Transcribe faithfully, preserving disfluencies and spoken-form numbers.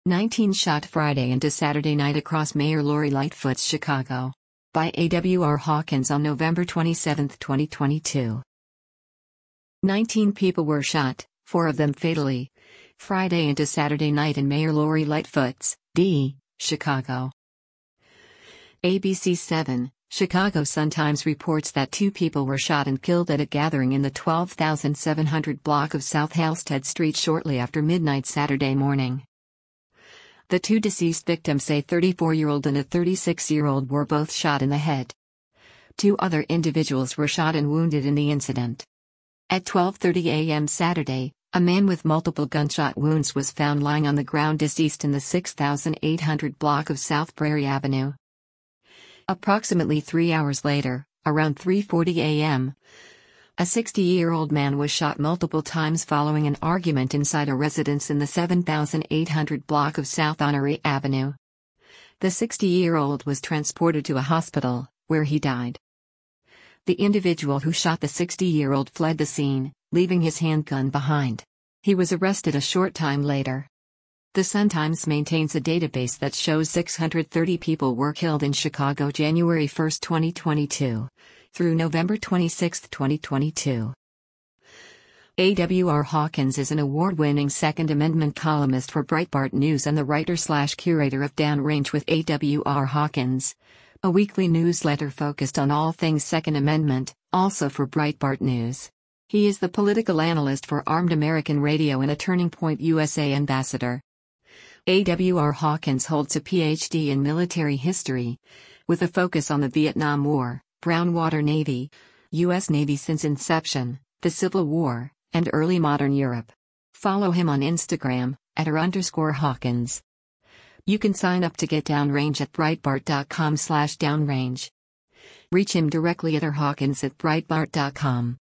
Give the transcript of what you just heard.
nineteen shot Friday into Saturday night across Mayor Lori Lightfoot's Chicago. By A W R Hawkins on November twenty-seventh, twenty twenty-two. nineteen people were shot, four of them fatally, Friday into Saturday night in Mayor Lori Lightfoot's, D. Chicago. A B C seven, Chicago Sun-Times reports that two people were shot and killed at a gathering in the twelve thousand seven hundred block of South Halsted Street shortly after midnight Saturday morning. The two deceased victims, a thirty-four-year-old and a thirty-six-year-old, were both shot in the head. Two other individuals were shot and wounded in the incident. At twelve thirty a m Saturday, a man with multiple gunshot wounds was found lying on the ground deceased in the six thousand eight hundred block of South Prairie Avenue. Approximately three hours later, around three forty a m, a sixty-year-old man was shot multiple times following an argument inside a residence in the seven thousand eight hundred block of South Honoré Avenue. The sixty-year-old was transported to a hospital, where he died. The individual who shot the sixty-year-old fled the scene, leaving his handgun behind. He was arrested a short time later. The Sun-Times maintains a database that shows six hundred thirty people were killed in Chicago January first, twenty twenty-two, through November twenty-sixth, twenty twenty-two. A W R Hawkins is an award-winning Second Amendment columnist for Breitbart News and the writer-slash-curator of Downrange with A W R Hawkins, a weekly newsletter focused on all things Second Amendment, also for Breitbart News. He is the political analyst for Armed American Radio and a Turning Point U S A ambassador. A W R Hawkins holds a P H D in military history, with a focus on the Vietnam War, Brown Water Navy, U S Navy since inception, the Civil War, and early modern Europe. Follow him on Instagram, at r underscore Hawkins. You can sign up to get Downrange at breitbart dot com slash downrange. Reach him directly at r hawkins at breitbart dot com.